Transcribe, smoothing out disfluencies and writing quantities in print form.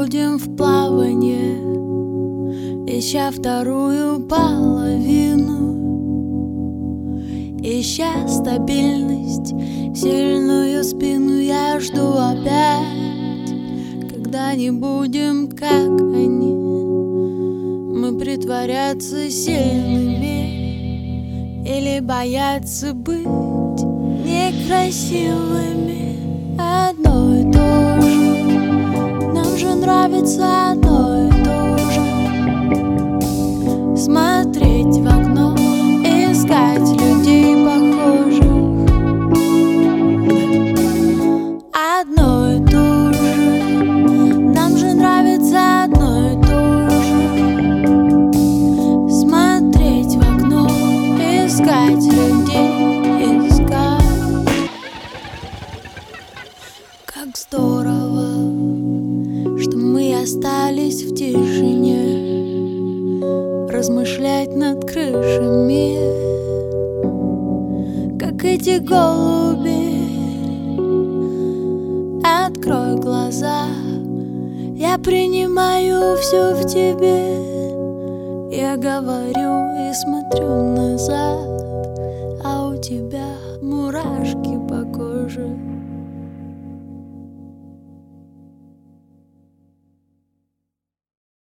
уходим в плавание, ища вторую половину, ища стабильность, сильную спину. Я жду опять, когда не будем, как они, мы притворяться сильными или бояться быть некрасивыми. Одно и то же, нам же нравится одно и то же. Смотреть в окно, искать людей похожих. Одно и то же, нам же нравится одно и то же. Смотреть в окно, искать людей, искать. Как здорово, что мы остались в тишине, размышлять над крышами, как эти голуби. Открой глаза, я принимаю все в тебе. Я говорю и смотрю назад, а у тебя мурашки по коже.